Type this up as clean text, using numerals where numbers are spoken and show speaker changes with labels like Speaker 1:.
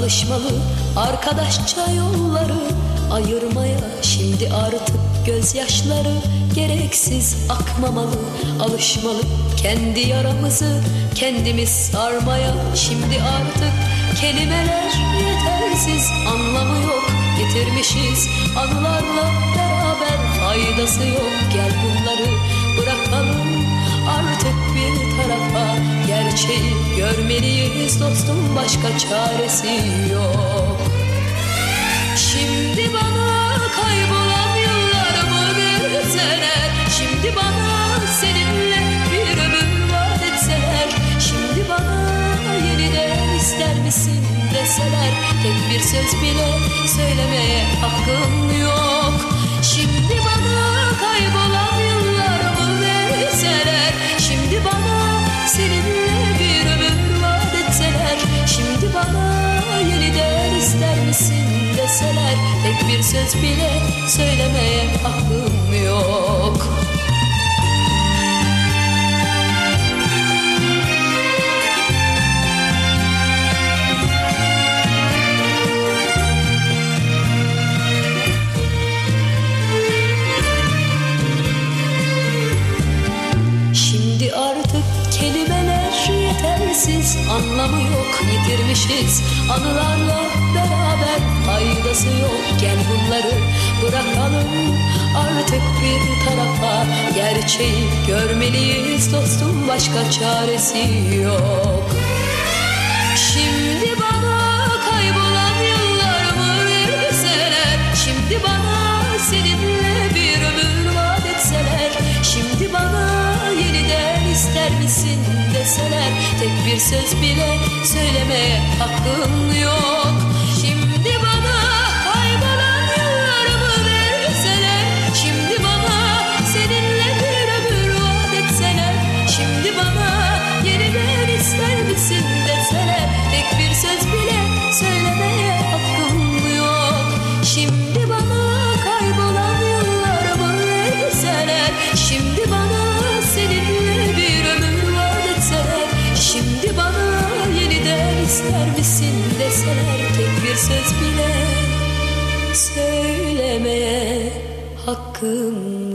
Speaker 1: alışmalı arkadaşça yolları ayırmaya. Şimdi artık gözyaşları gereksiz akmamalı. Alışmalı kendi yaramızı kendimiz sarmaya. Şimdi artık kelimeler yetersiz, anlamı yok, yitirmişiz anılarla beraber, faydası yok. Gel bunları bırakalım artık bir tarafa, gerçeği görmeliyiz dostum, başka çaresi yok. Şimdi bana kaybolan yıllarımı verseler, şimdi bana seninle bir ömür vaat etseler, şimdi bana yeniden ister misin deseler, tek bir söz bile söylemeye hakkım yok. Şimdi bana kaybolan yıllarımı verseler, şimdi bana seninle bir ömür vaat etseler, şimdi bana yeniden ister misin deseler, tek bir söz bile söylemeye hakkım yok. Şimdi artık kelimeler yetersiz, anlamı yok, yitirmişiz anılarla beraber, faydası yok. Gel bunları bırakalım artık bir tarafa, gerçeği görmeliyiz dostum, başka çaresi yok. Şimdi bana kaybolan yıllarımı verseler, şimdi bana seninle bir ömür vaat etseler, şimdi bana yeniden ister misin deseler, tek bir söz bile söylemeye hakkım yok. Şimdi bana kaybolan yıllarımı verseler, şimdi bana seninle bir ömür vaat etseler, şimdi bana yeniden ister misin deseler, tek bir söz bile söylemeye hakkım yok. Şimdi bana kaybolan yıllarımı verseler, şimdi bana seninle bir ömür vaat etseler, şimdi bana yeniden ister misin deseler, tek bir söz bile söylemeye hakkım